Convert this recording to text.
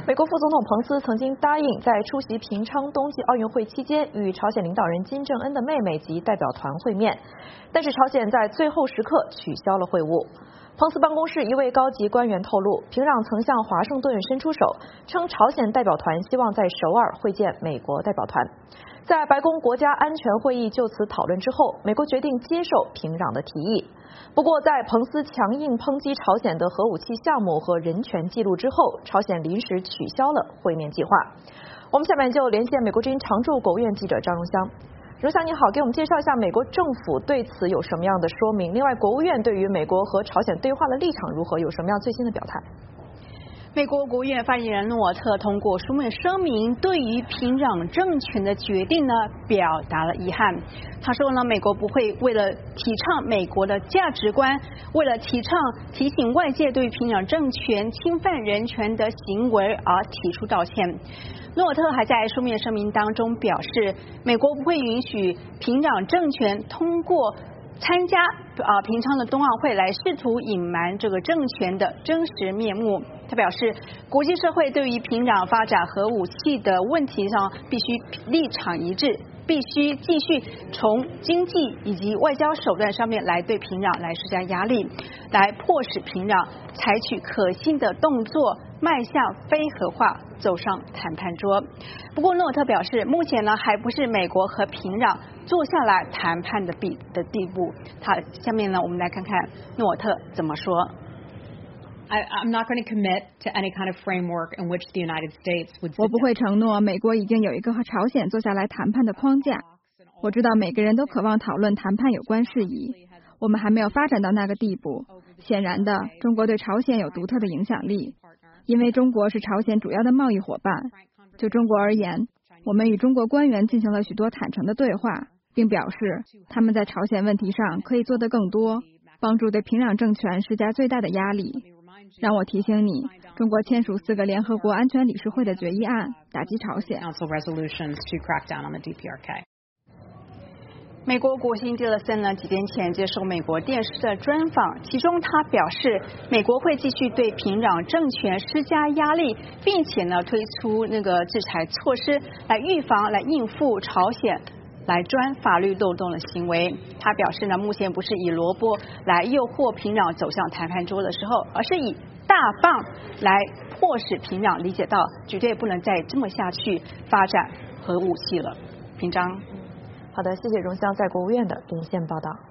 美国副总统彭斯曾经答应在出席平昌冬季奥运会期间与朝鲜领导人金正恩的妹妹及代表团会面，但是朝鲜在最后时刻取消了会晤。彭斯办公室一位高级官员透露，平壤曾向华盛顿伸出手，称朝鲜代表团希望在首尔会见美国代表团。在白宫国家安全会议就此讨论之后，美国决定接受平壤的提议。不过，在彭斯强硬抨击朝鲜的核武器项目和人权记录之后，朝鲜临时取消了会面计划。我们下面就连线美国之音常驻国务院记者张荣香。荣香你好，给我们介绍一下美国政府对此有什么样的说明？另外，国务院对于美国和朝鲜对话的立场如何？有什么样最新的表态？ 美国国务院发言人诺尔特通过书面声明，对于平壤政权的决定呢，表达了遗憾。他说呢，美国不会为了提倡美国的价值观，为了提醒外界对平壤政权侵犯人权的行为而提出道歉。诺尔特还在书面声明当中表示，美国不会允许平壤政权通过参加平昌的冬奥会来试图隐瞒这个政权的真实面目。他表示，国际社会对于平壤发展核武器的问题上必须立场一致，必须继续从经济以及外交手段上面来对平壤来施加压力，来迫使平壤采取可信的动作，迈向非核化，走上谈判桌。不过诺尔特表示，目前呢还不是美国和平壤坐下来谈判的地步。下面呢我们来看看诺尔特怎么说。 I'm not going to commit to any kind of framework in which the United States would. 我不会承诺美国已经有一个和朝鲜坐下来谈判的框架。我知道每个人都渴望讨论谈判有关事宜，我们还没有发展到那个地步。显然的，中国对朝鲜有独特的影响力，因为中国是朝鲜主要的贸易伙伴。就中国而言，我们与中国官员进行了许多坦诚的对话，并表示他们在朝鲜问题上可以做得更多，帮助对平壤政权施加最大的压力。让我提醒你，中国签署4个联合国安全理事会的决议案，打击朝鲜。 美国国务卿蒂勒森呢几天前接受美国电视的专访，其中他表示，美国会继续对平壤政权施加压力，并且呢推出那个制裁措施来预防、来应付朝鲜来钻法律漏洞的行为。他表示呢，目前不是以萝卜来诱惑平壤走向谈判桌的时候，而是以大棒来迫使平壤理解到，绝对不能再这么下去发展核武器了。平章。 好的，谢谢荣香在国务院的连线报道。